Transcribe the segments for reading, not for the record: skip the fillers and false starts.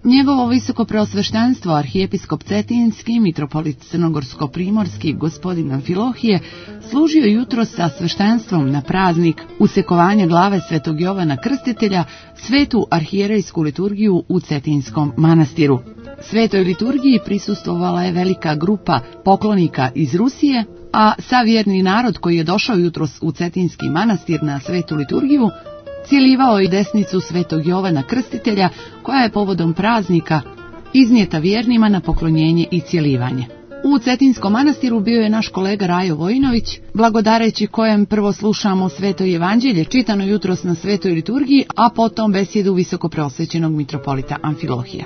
Njegovo visoko preosveštenstvo, arhijepiskop Cetinski, mitropolit Crnogorsko-primorski, gospodin Amfilohije, služio jutros sa sveštenstvom na praznik usekovanja glave svetog Jovana Krstitelja, svetu arhijerejsku liturgiju u Cetinskom manastiru. Svetoj liturgiji prisustvovala je velika grupa poklonika iz Rusije, a savjerni narod koji je došao jutros u Cetinski manastir na svetu liturgiju cijelivao i desnicu svetog Jovana Krstitelja, koja je povodom praznika iznijeta vjernima na poklonjenje i cijelivanje. U Cetinskom manastiru bio je naš kolega Rajo Vojinović, blagodareći kojem prvo slušamo sveto evanđelje čitano jutros na svetoj liturgiji, a potom besjedu visoko preosvećenog mitropolita Amfilohija.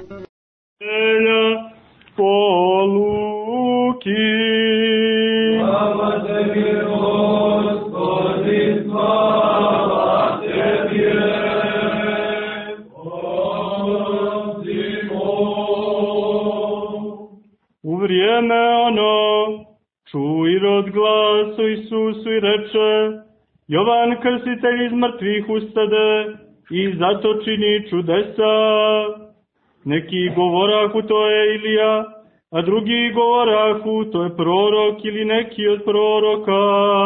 U vrijeme ono, čuo Irod glas o Isusu i reče: Jovan Krstitelj iz mrtvih ustade i zato čini čudesa. Neki govorahu to je Ilija, a drugi govorahu to je prorok ili neki od proroka.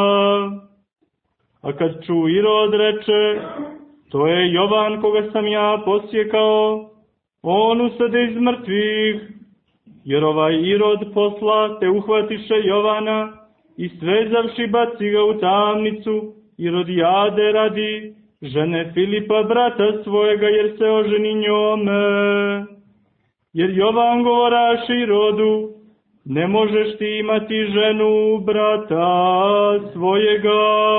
A kad čuo Irod reče: to je Jovan koga sam ja posjekao, on ustade iz mrtvih. Jer ovaj Irod posla te uhvatiše Jovana i svezavši baci ga u tamnicu Irodijade radi, žene Filipa brata svojega, jer se oženi njome. Jer Jovan govoraše Irodu: ne možeš ti imati ženu brata svojega.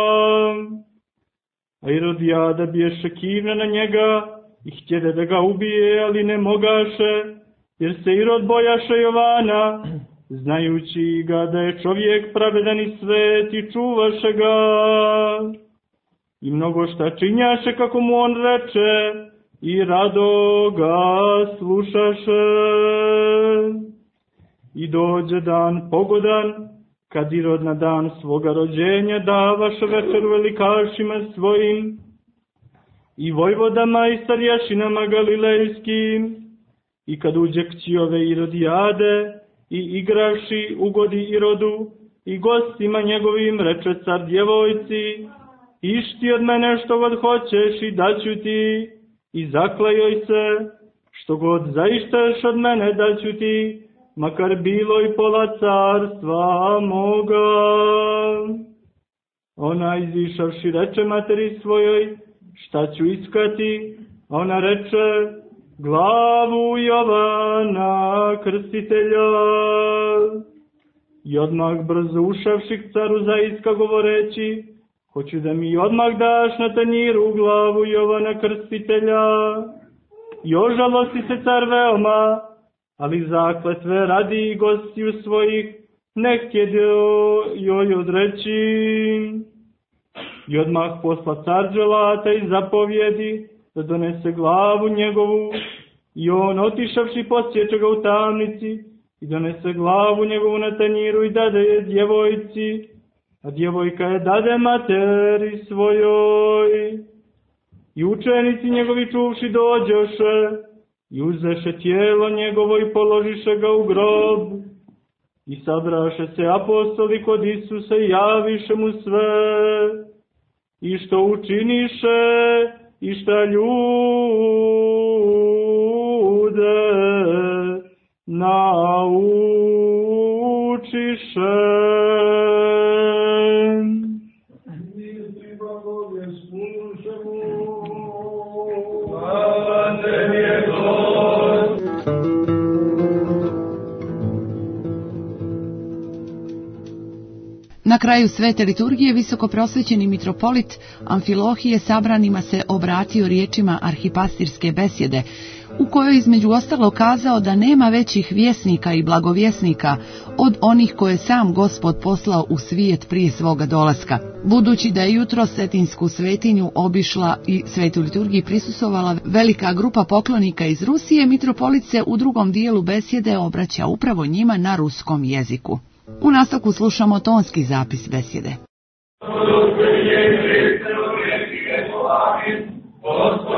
A Irodijada biješe kivna na njega i htjede da ga ubije, ali ne mogaše, jer se Irod bojaše Jovana, znajući ga da je čovjek pravedan i svet i čuvaše ga. I mnogo šta činjaše kako mu on reče i rado ga slušaše. I dođe dan pogodan, kad Irod na dan svoga rođenja davaše večeru velikašima svojim i vojvodama i starješinama galilejskim. I kad uđe kći ove Irodijade i igravši ugodi Irodu i gostima njegovim, reče car djevojci: išti od mene što god hoćeš i daću ti, i zaklejoj se, što god zaišteš od mene daću ti, makar bilo i pola carstva moga. Ona izišavši reče materi svojoj: šta ću iskati? A ona reče: glavu Jovana Krstitelja. I odmah brzo ušavši k caru zaiska govoreći: hoću da mi odmah daš na tanjiru glavu Jovana Krstitelja. I ožalosti se car veoma, ali zakletve radi i gostiju svojih ne htjede joj odreći. I odmah posla car dželata i zapovjedi da donese glavu njegovu, i on otišavši posječe ga u tamnici i donese glavu njegovu na tanjiru i dade je djevojci, a djevojka je dade materi svojoj. I učenici njegovi čuvši dođoše i uzeše tijelo njegovo i položiše ga u grob. I sabraše se apostoli kod Isusa i javiše mu sve, i što učiniše, i šta ljude naučiše. Na kraju svete liturgije visoko prosvećeni mitropolit Amfilohije sabranima se obratio riječima arhipastirske besjede, u kojoj između ostalo kazao da nema većih vjesnika i blagovjesnika od onih koje sam Gospod poslao u svijet prije svoga dolaska. Budući da je jutro Cetinsku svetinju obišla i svetu liturgiji prisustvovala velika grupa poklonika iz Rusije, mitropolit se u drugom dijelu besjede obraća upravo njima na ruskom jeziku. U nastavku slušamo tonski zapis besjede. Gospodи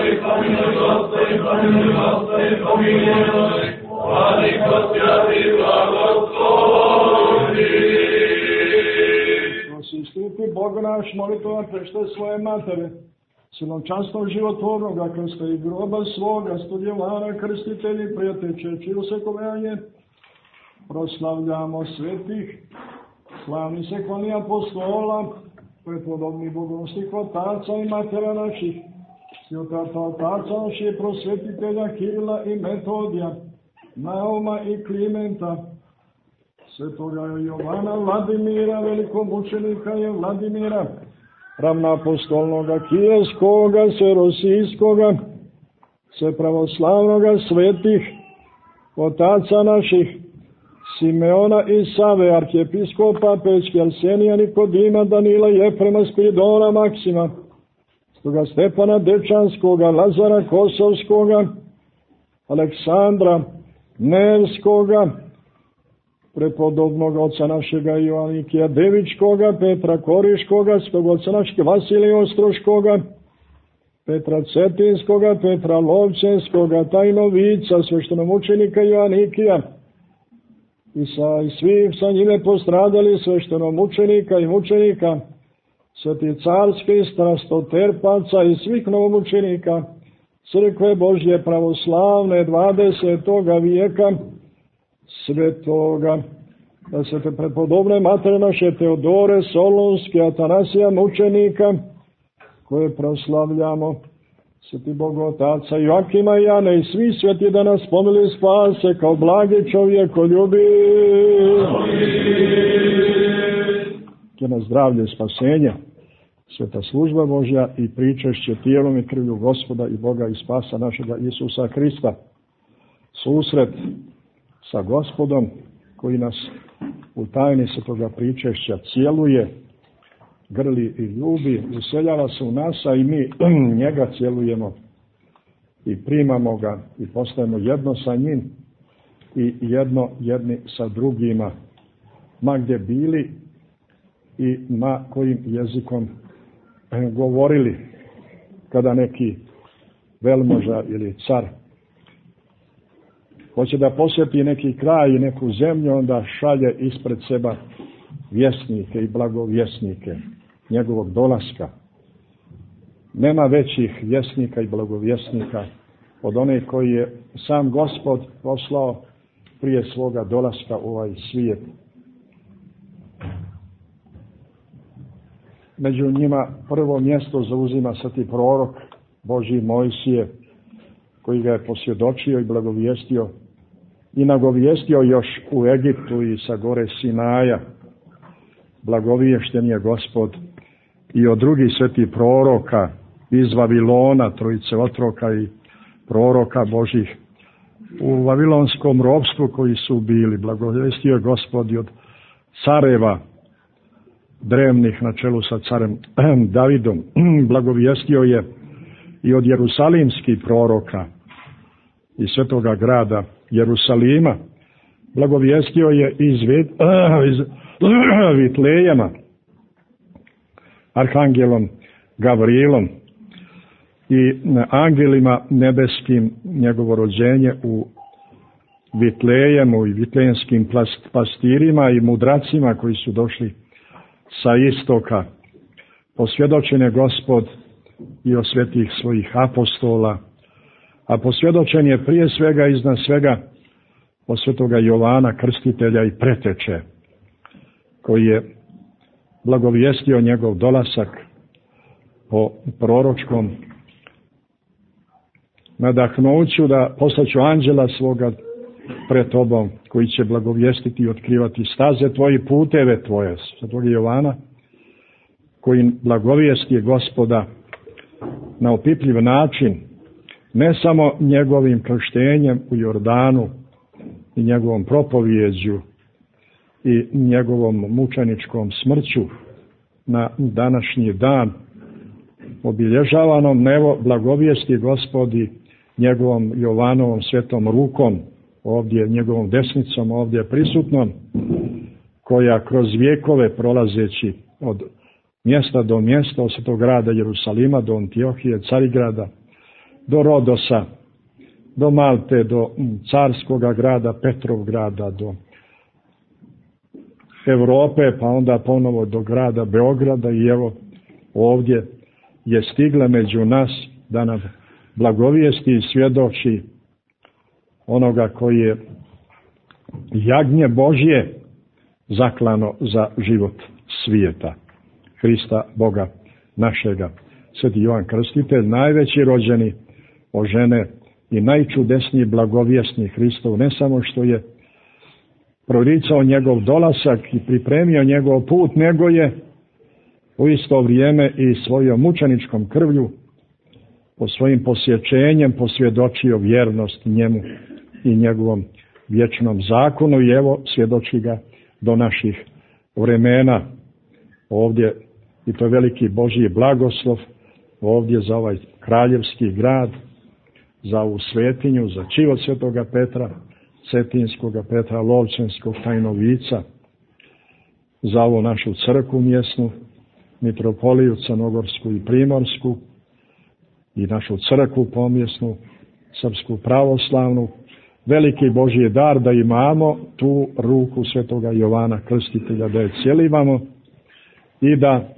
Istupi Bog naš, molitva prešte svoje matere, silovčanstvom životvornoga krsta i groba svoga, studjevana krstitelji, prijateljče, usekovanje, proslavljamo svetih, slavni se hvali apostola, prepodobni bogonosnih otaca i matera naših, svjetata otaca naših prosvetitelja Kirila i Metodija, Nauma i Klimenta, svetoga Jovana Vladimira, velikomučenika je Vladimira, ravnoapostolnoga Kijevskoga, Serosijskoga, sve pravoslavnoga svetih, otaca naših, Simeona i Save, arhijepiskopa, Pećke, Arsenija, Nikodima, Danila, Jeprema, Spiridona, Maksima, stoga Stepana Dečanskoga, Lazara Kosovskoga, Aleksandra Nevskoga, prepodobnog oca našega Joanikija Devičkoga, Petra Koriškoga, svog oca našeg Vasilija Ostroškoga, Petra Cetinskoga, Petra Lovčenskoga, tajnovica, sveštenomučenika Joanikija, i svih sa njime postradali sveštenomučenika i mučenika, sveti carske strastoterpaca i svih novomučenika, crkve Božje pravoslavne 20. vijeka, svetoga, da se te prepodobne matere naše Teodore, Solunske, Atanasija, mučenika, koje proslavljamo, sveti Bog Otaca Joakima i Jane i svi sveti da nas pomili spase kao blagi čovjekoljubi. Ke na zdravlje i spasenje, sveta služba Božja i pričešće tijelom i krvlju Gospoda i Boga i spasa našega Isusa Hrista. Susret sa Gospodom koji nas u tajni svetoga pričešća cjeluje, grli i ljubi, useljava se u nas, a i mi njega cjelujemo i primamo ga i postajemo jedno sa njim i jedni sa drugima, ma gdje bili i ma kojim jezikom govorili. Kada neki velmoža ili car hoće da posjeti neki kraj i neku zemlju, onda šalje ispred seba vjesnike i blagovjesnike njegovog dolaska. Nema većih vjesnika i blagovjesnika od onih koji je sam Gospod poslao prije svoga dolaska u ovaj svijet. Među njima prvo mjesto zauzima sveti prorok Božji Mojsije, koji ga je posvjedočio i blagovijestio i nagovijestio još u Egiptu i sa gore Sinaja. Blagoviješten je Gospod i od drugih svetih proroka iz Vavilona, trojice otroka i proroka Božih u vavilonskom ropstvu koji su bili. Blagovijestio je Gospod i od careva drevnih na čelu sa carem Davidom. Blagovijestio je i od jerusalimskih proroka i svetoga grada Jerusalima. Blagovijestio je iz Vitlejema arhangelom Gavrilom i angelima nebeskim njegovo rođenje u Vitlejemu i vitlejenskim pastirima i mudracima koji su došli sa istoka. Posvjedočen je Gospod i o svetih svojih apostola, a posvjedočen je prije svega i iznad svega o svetoga Jovana Krstitelja i preteče, koji je blagovijestio njegov dolasak po proročkom nadahnuću da poslaću anđela svoga pred tobom, koji će blagovijestiti i otkrivati staze tvoje, puteve tvoje, svetoga Jovana, koji blagovijesti Gospoda na opipljiv način, ne samo njegovim krštenjem u Jordanu i njegovom propovijeđu i njegovom mučeničkom smrću na današnji dan obilježavanom, nego blagovijesti Gospodi njegovom Jovanovom svetom rukom, ovdje njegovom desnicom, ovdje prisutnom, koja kroz vjekove prolazeći od mjesta do mjesta, od svetog grada Jerusalima do Antiohije, Carigrada do Rodosa, do Malte, do carskoga grada, Petrovgrada, do Europe, pa onda ponovo do grada Beograda i evo ovdje je stigla među nas da nam blagovijesti i svjedoči onoga koji je jagnje Božje zaklano za život svijeta, Hrista Boga našega. Sveti Jovan Krstitelj, najveći rođeni od žene i najčudesniji blagovjesni Hristov, ne samo što je proricao njegov dolasak i pripremio njegov put, nego je u isto vrijeme i svojom mučeničkom krvlju, po svojim posjećenjem posvjedočio vjernost njemu i njegovom vječnom zakonu i evo svjedoči ga do naših vremena. Ovdje, i to je veliki Božji blagoslov, ovdje za ovaj kraljevski grad, za ovu svetinju, za čivot svetoga Petra, Cetinskoga Petra, Lovćenskog Tajnovica, za ovu našu crkvu mjesnu, mitropoliju Crnogorsku i Primorsku i našu crkvu pomjesnu, srpsku pravoslavnu. Veliki Božji dar da imamo tu ruku svetoga Jovana Krstitelja, da je cjelivamo i da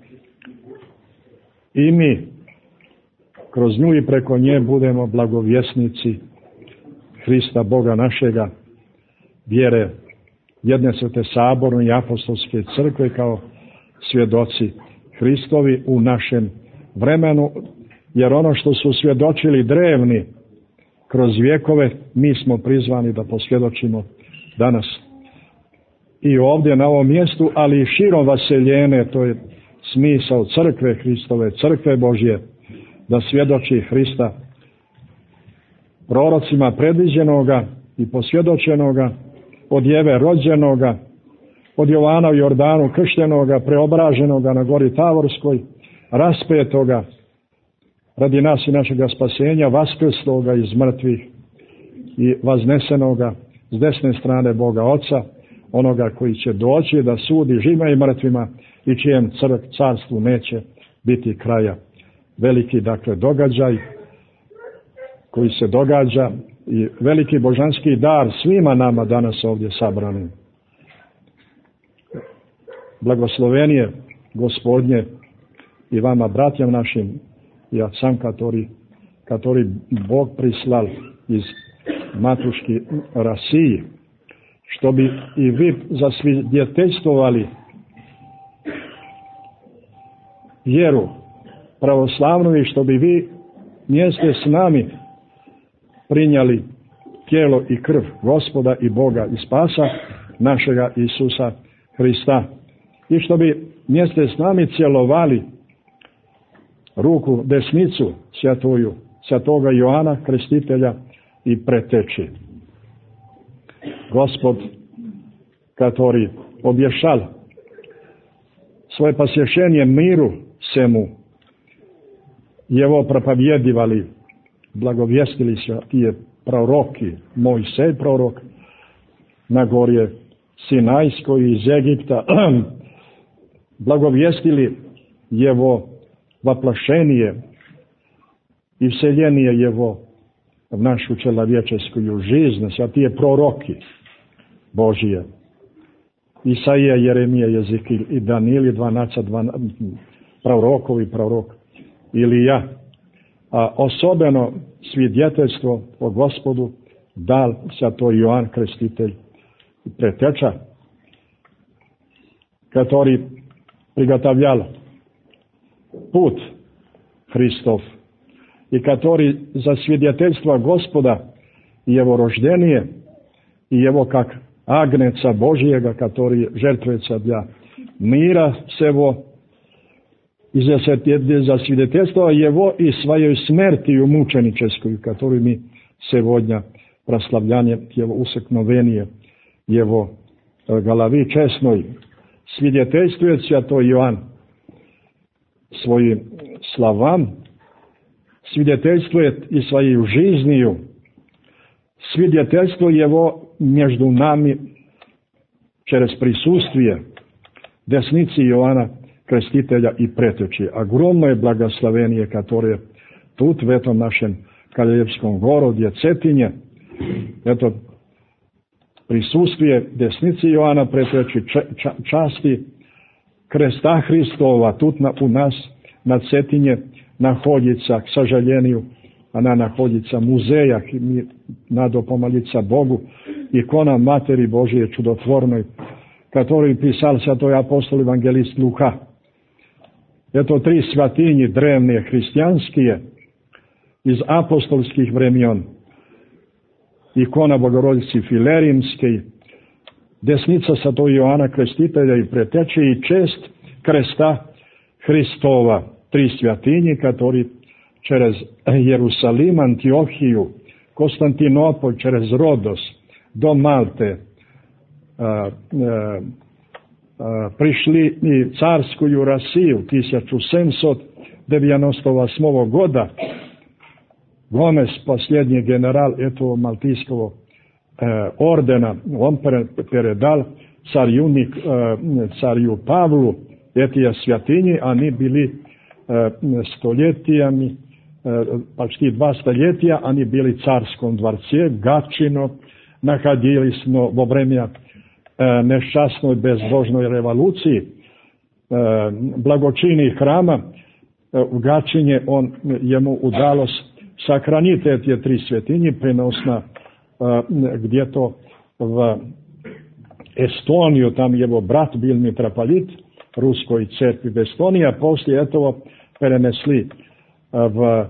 i mi kroz nju i preko nje budemo blagovjesnici Hrista Boga našega, vjere jedne svete saborne i apostolske crkve kao svjedoci Hristovi u našem vremenu, jer ono što su svjedočili drevni kroz vjekove, mi smo prizvani da posvjedočimo danas i ovdje na ovom mjestu, ali i širom vaseljene, to je smisao crkve Hristove, crkve Božje, da svjedoči Hrista prorocima predviđenoga i posvjedočenoga, od Jeve rođenoga, od Jovana u Jordanu krštenoga, preobraženoga na gori Tavorskoj, raspetoga radi nas i našega spasenja, vaskrsloga iz mrtvih i vaznesenoga s desne strane Boga Oca, onoga koji će doći da sudi živima i mrtvima i čijem carstvu neće biti kraja. Veliki, dakle, događaj koji se događa i veliki božanski dar svima nama danas ovdje sabranim. Blagoslovenje Gospodnje i vama, bratjam našim, ja sam katori Bog prislal iz Matuški Rasiji, što bi i vi zasvjedeljstvovali vjeru pravoslavnu i što bi vi mjeste s nami prinjali tijelo i krv Gospoda i Boga i Spasa našega Isusa Hrista i što bi mjeste s nami cjelovali ruku desnicu svjatoga Joana Krstitelja i preteči. Gospod, katori obješal svoje pasješenje miru semu, jevo propovjedivali, blagovjestili se tije proroki, Mojsej prorok, na gorje Sinajskoj iz Egipta, blagovjestili jevo vaplašenije i vseljenije jevo v našu človečesku жизнь, svятije proroki Božije. Isaija, Jeremija, Jezikil i Danili, 12 prorokovi prorok Ilija, a osobeno svjedočenstvo o Gospodu dal svятoj Joan Krstitelj preteča, который приготовлял put Hristov i который za svjedočenstvo Gospoda i evo roždenije i evo kak agneca Božijega, который žrtvujется для mira sevo i za svjedočenstvo jeho i svojoj smrti mučeničeskoj, которую mi сегодня proslavljanje jeho useknovenije jeho glavi česnoj svjedočenstuje svятой Joan svojim slavam, svjedočenstuje i svoju жизнью, svjedočenstvo jeho među nami через присутствие desnici Joana Krstitelja i preteči. Огромное благословение, которое тут в этом нашем Kraljevskom Gorodje, Cetinje. Eto, prisustvije desnici Joana Pretreći, časti kresta Hristova, tut u nas na Cetinje nahodjica, k sažaljeniju, она находится в музеях, и надо помолиться Богу, икона Матери Божией чудотворной, который писал святой апостол евангелист Лука. Это 3 святыни древние христианские из апостольских времен. Икона Богородицы Филеримской, десница святого Иоанна Крестителя и Предтечи, и честь креста Христова. 3 святыни, которые через Иерусалим, Антиохию, Константинополь, через Родос до Малты пришли и царскую Россию 1798 года. Гомес, последний генерал этого малтийского ордена, он передал царю Павлу эти святыни. Они были столетиями, почти 2 столетия, они были в царском дворце, в Гатчино находились, но во время несчастной безбожной революции благочинный храма в Гатчине ему удалось сохранить эти 3 святыни, приносно где-то в Эстонию, там его брат был митрополит русской церкви в Эстонии, а после этого перенесли в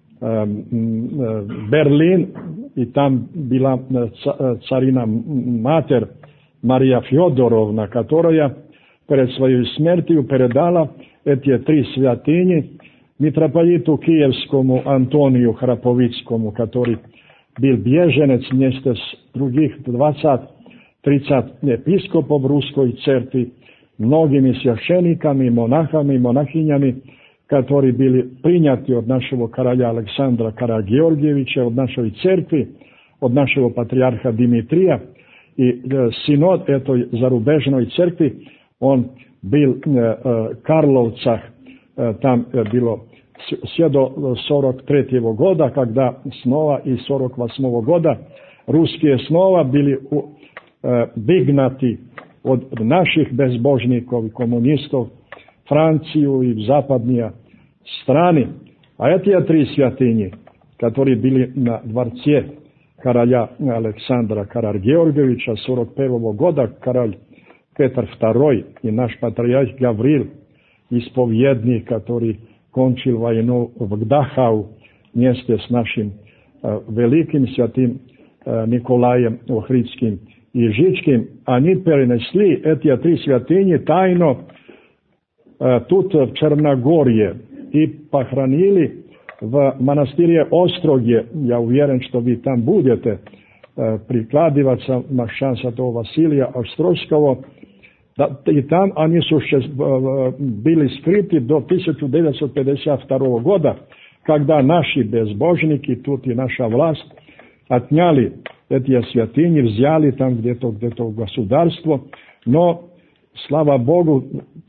Берлин, и там была царина-матерь Мария Федоровна, которая перед своей смертью передала эти 3 святыни митрополиту Киевскому Антонию Храповицкому, который был беженец вместе с других 20-30 епископов русской церкви, многими священниками, монахами, монахинями, которые были приняты от нашего короля Александра Карагеоргиевича, от нашей церкви, от нашего патриарха Дмитрия. И синод этой зарубежной церкви, он был в Карловцах, там было все до 43 года, когда снова и 48 года русские снова были выгнаты от наших безбожников и коммунистов Францию и в западные страны. А эти 3 святыни, которые были на дворце короля Александра Карагеоргиевича 41 года, король Петр II и наш патриарх Гаврил, исповедник, который кончил войну в Дахау вместе с нашим великим святым Николаем Охридским и Жичким, они перенесли эти 3 святыни тайно тут в Черногорье и похоронили в монастыре Остроге. Я уверен, что вы там будете прикладываться на шан святого Василия Острожского. И там они были скрыты до 1952 года, когда наши безбожники, тут и наша власть, отняли эти святыни, взяли там где-то государство. Но, слава Богу,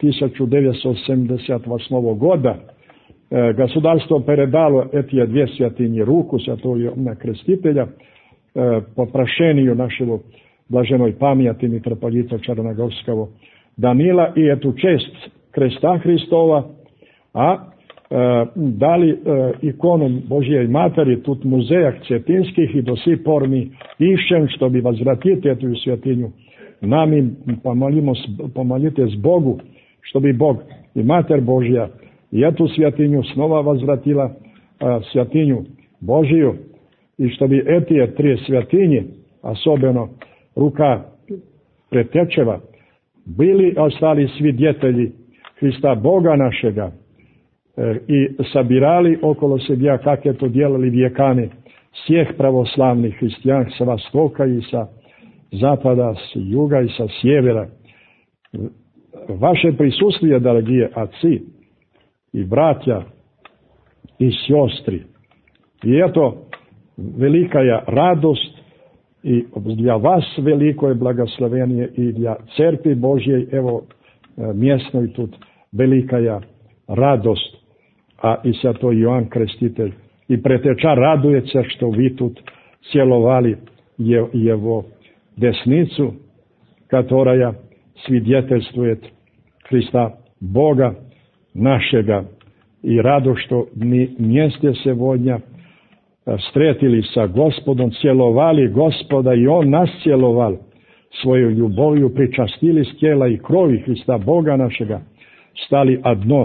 1978 года государство передало эти 2 святыни руку святого Иоанна Крестителя по прошению нашего блаженной памяти митрополита Черногорского Данила, и эту честь креста Христова, дали икону Божьей Матери тут в музеях цетинских, и до сих пор мы ищем, чтобы возвратить эту святыню. Нами помолитесь Богу, чтобы Бог и Матерь Божья и эту святыню снова возвратила святыню Божию, и чтобы эти 3 святыни, особенно рука Предтечева, остались свидетели Христа Бога нашего, и собирали около себя, как это делали веками, всех православных христиан с востока и со запада, с юга и со севера. Ваше присутствие, дорогие отцы и братья и сестры, и это великая радость, и для вас великое благословение, и для Церкви Божьей, его местной тут великая радость. А и святой Иоанн Креститель i preteča raduje se što vi tut cjelovali jeho desnicu, katoraja svidjetelstuje Hrista Boga našega, i rado što mi mjeste se vodnja stretili sa Gospodom, cjelovali Gospoda i On nas cjeloval svoju ljuboviju, pričastili s tijela i krovi Hrista Boga našega, stali adno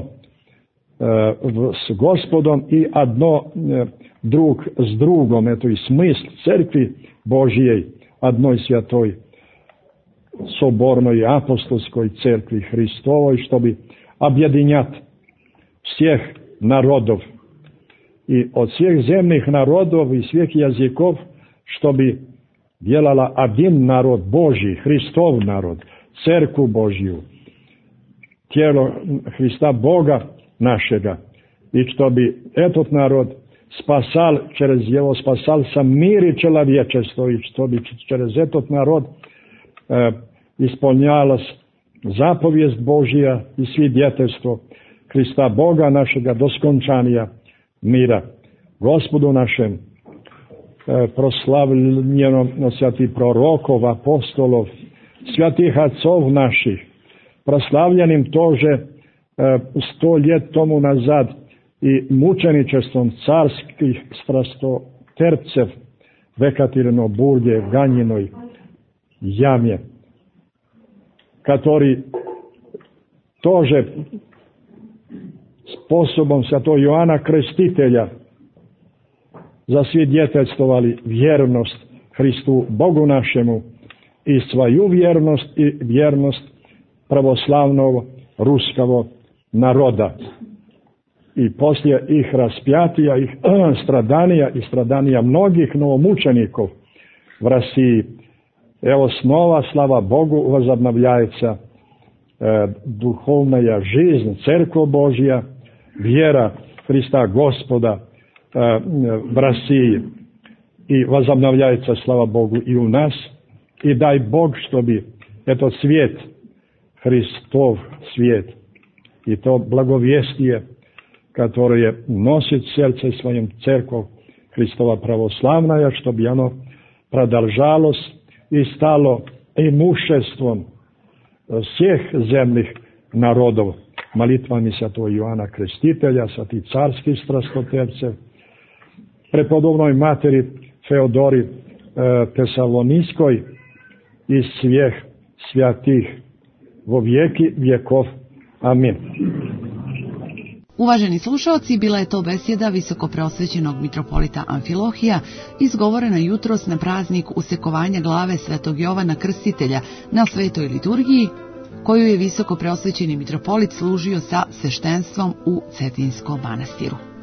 s Gospodom i adno drug s drugom, eto i smisl crkvi Božijej, adnoj svjatoj sobornoj apostolskoj crkvi Hristovoj, što bi objedinjat svih narodov i od svih zemnih narodov i svih jezikov, što bi djelala один narod Božji, Hristov narod, crkvu Božju, tijelo Hrista Boga našega, i što bi etot narod spasal, čerez jeho spasal sam miri čelovječestvo, i što bi čerez etot narod ispunjala zapovijest Božja i svidjetelstvo Hrista Boga našega do skončanja mira. Gospodu našem, proslavljeno svjatih prorokov, apostolov, svjatih acov naših, proslavljenim tože 100 ljet tomu nazad i mučeničestvom carskih strastotercev Vekatirno Burje, Ganjinoj jamje, katori tože sposobom svятого Joana Krstitelja zasvjedjeteljstvovali vjernost Hristu Bogu našemu i svoju vjernost i vjernost pravoslavnog ruskog naroda. I poslije ih raspjatija, ih stradanija i stradanija mnogih novomučenikov v Rasiji. Evo snova, slava Bogu, возобновляется духовная жизнь, Церковь Божья, вера Христа Господа в России. И возобновляется, слава Богу, и у нас. И дай Бог, чтобы этот свет, Христов свет, и то благовестие, которое носит в сердце своем Церковь Христова православная, чтобы оно продолжалось и стало имуществом всех земных народов, молитвами святого Иоанна Крестителя, святых царских страстотерцев, преподобной матери Феодори Тесалонийской и всех святых во веки веков. Amin. Uvaženi slušalci, bila je to besjeda visokopreosvećenog mitropolita Amfilohija, izgovorena jutros na praznik usekovanja glave svetog Jovana Krstitelja na svetoj liturgiji, koju je visokopreosvećeni mitropolit služio sa sveštenstvom u Cetinskom manastiru.